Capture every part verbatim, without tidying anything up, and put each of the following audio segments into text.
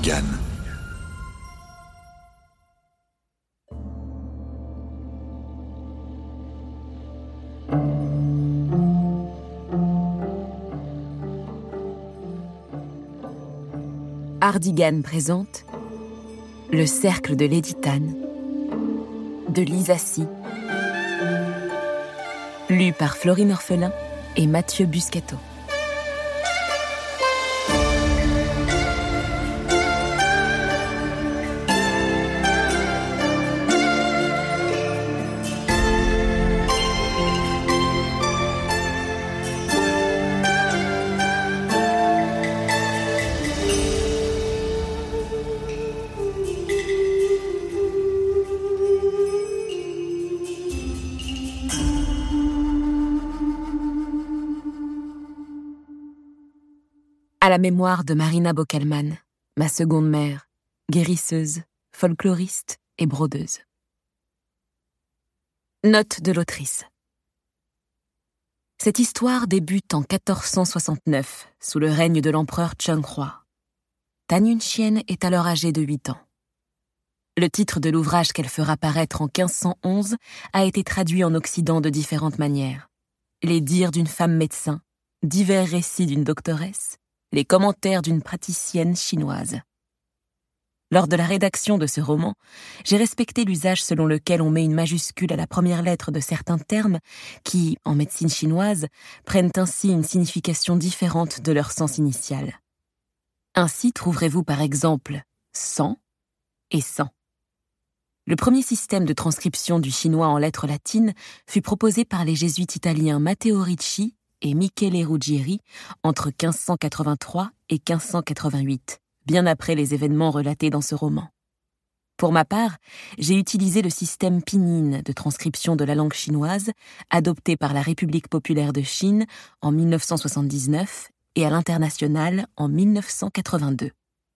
Ardigan. Ardigan présente Le cercle de Lady Tan de Lisa Si, lu par Florine Orphelin et Mathieu Buscato. À la mémoire de Marina Bockelman, ma seconde mère, guérisseuse, folkloriste et brodeuse. Note de l'autrice. Cette histoire débute en quatorze cent soixante-neuf, sous le règne de l'empereur Cheng-Hua. Tan Yun-chien est alors âgée de huit ans. Le titre de l'ouvrage qu'elle fera paraître en quinze cent onze a été traduit en Occident de différentes manières. Les dires d'une femme médecin, divers récits d'une doctoresse, les commentaires d'une praticienne chinoise. Lors de la rédaction de ce roman, j'ai respecté l'usage selon lequel on met une majuscule à la première lettre de certains termes qui, en médecine chinoise, prennent ainsi une signification différente de leur sens initial. Ainsi trouverez-vous par exemple « sang » et « sang ». Le premier système de transcription du chinois en lettres latines fut proposé par les jésuites italiens Matteo Ricci et Michele Ruggieri entre quinze cent quatre-vingt-trois et quinze cent quatre-vingt-huit, bien après les événements relatés dans ce roman. Pour ma part, j'ai utilisé le système pinyin de transcription de la langue chinoise, adopté par la République populaire de Chine en mille neuf cent soixante-dix-neuf et à l'international en mille neuf cent quatre-vingt-deux.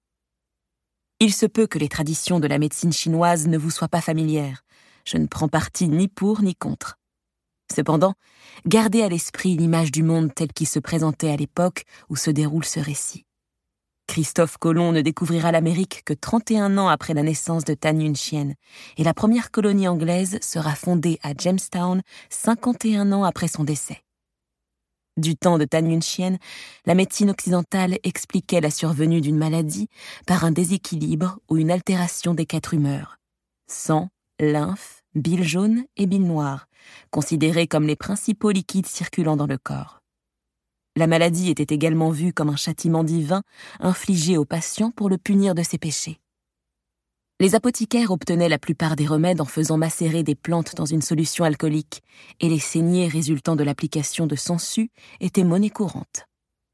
Il se peut que les traditions de la médecine chinoise ne vous soient pas familières. Je ne prends parti ni pour ni contre. Cependant, gardez à l'esprit l'image du monde tel qu'il se présentait à l'époque où se déroule ce récit. Christophe Colomb ne découvrira l'Amérique que trente et un ans après la naissance de Tan Yun-chien, et la première colonie anglaise sera fondée à Jamestown cinquante et un ans après son décès. Du temps de Tan Yun-chien, la médecine occidentale expliquait la survenue d'une maladie par un déséquilibre ou une altération des quatre humeurs: sang, lymphe, bile jaune et bile noire, considérés comme les principaux liquides circulant dans le corps. La maladie était également vue comme un châtiment divin infligé au patient pour le punir de ses péchés. Les apothicaires obtenaient la plupart des remèdes en faisant macérer des plantes dans une solution alcoolique, et les saignées résultant de l'application de sangsues étaient monnaie courante.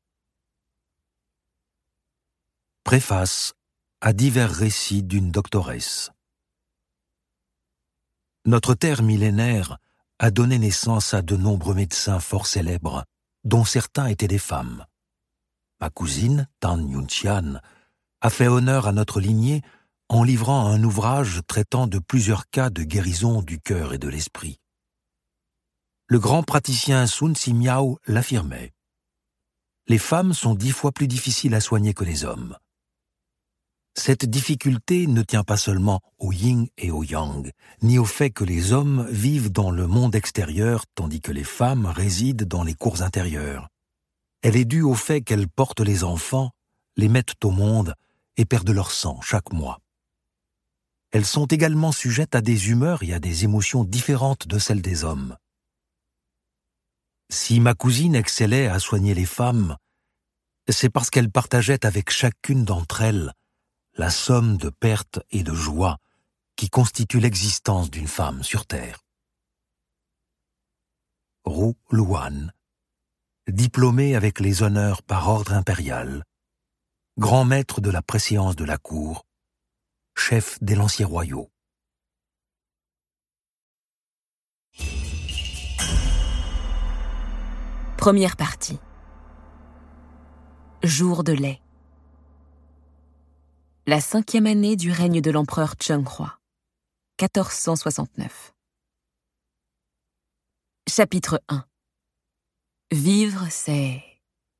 Préface à divers récits d'une doctoresse. Notre terre millénaire a donné naissance à de nombreux médecins fort célèbres, dont certains étaient des femmes. Ma cousine, Tan Yun-chien, a fait honneur à notre lignée en livrant un ouvrage traitant de plusieurs cas de guérison du cœur et de l'esprit. Le grand praticien Sun Si Miao l'affirmait. Les femmes sont dix fois plus difficiles à soigner que les hommes. Cette difficulté ne tient pas seulement au yin et au yang, ni au fait que les hommes vivent dans le monde extérieur tandis que les femmes résident dans les cours intérieures. Elle est due au fait qu'elles portent les enfants, les mettent au monde et perdent leur sang chaque mois. Elles sont également sujettes à des humeurs et à des émotions différentes de celles des hommes. Si ma cousine excellait à soigner les femmes, c'est parce qu'elle partageait avec chacune d'entre elles la somme de pertes et de joies qui constitue l'existence d'une femme sur Terre. Ru Luan, diplômé avec les honneurs par ordre impérial, grand maître de la préséance de la cour, chef des lanciers royaux. Première partie. Jour de lait. La cinquième année du règne de l'empereur Cheng-Hua, quatorze cent soixante-neuf. Chapitre un. Vivre, c'est